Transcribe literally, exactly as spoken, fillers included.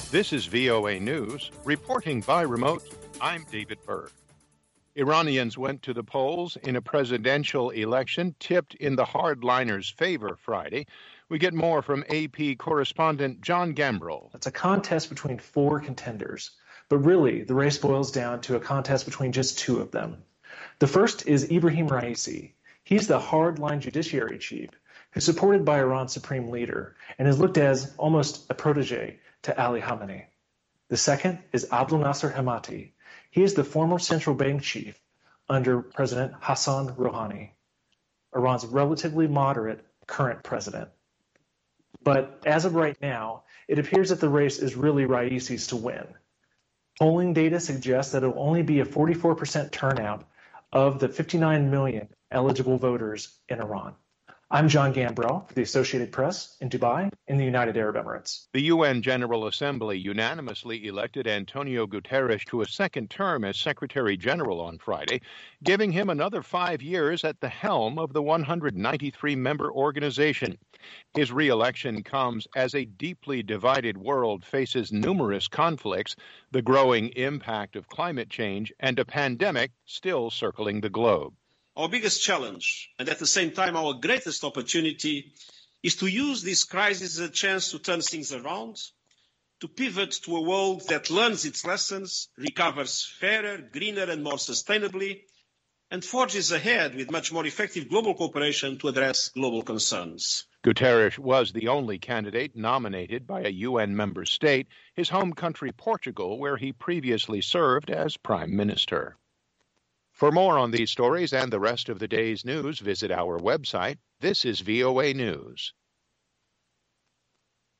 This is V O A News, reporting by remote. I'm David Berg. Iranians went to the polls in a presidential election tipped in the hardliners' favor Friday. We get more from A P correspondent John Gambrell. It's a contest between four contenders, but really the race boils down to a contest between just two of them. The first is Ibrahim Raisi. He's the hardline judiciary chief who's supported by Iran's supreme leader and is looked as almost a protege to Ali Khamenei. The second is Abdel Nasser Hemati. He is the former central bank chief under President Hassan Rouhani, Iran's relatively moderate current president. But as of right now, it appears that the race is really Raisi's to win. Polling data suggests that it will only be a forty-four percent turnout of the fifty-nine million eligible voters in Iran. I'm John Gambrell for the Associated Press in Dubai, in the United Arab Emirates. The U N General Assembly unanimously elected Antonio Guterres to a second term as Secretary General on Friday, giving him another five years at the helm of the one hundred ninety-three member organization. His re-election comes as a deeply divided world faces numerous conflicts, the growing impact of climate change, and a pandemic still circling the globe. Our biggest challenge, and at the same time our greatest opportunity, is to use this crisis as a chance to turn things around, to pivot to a world that learns its lessons, recovers fairer, greener and more sustainably, and forges ahead with much more effective global cooperation to address global concerns. Guterres was the only candidate nominated by a U N member state, his home country Portugal, where he previously served as Prime Minister. For more on these stories and the rest of the day's news, visit our website. This is V O A News.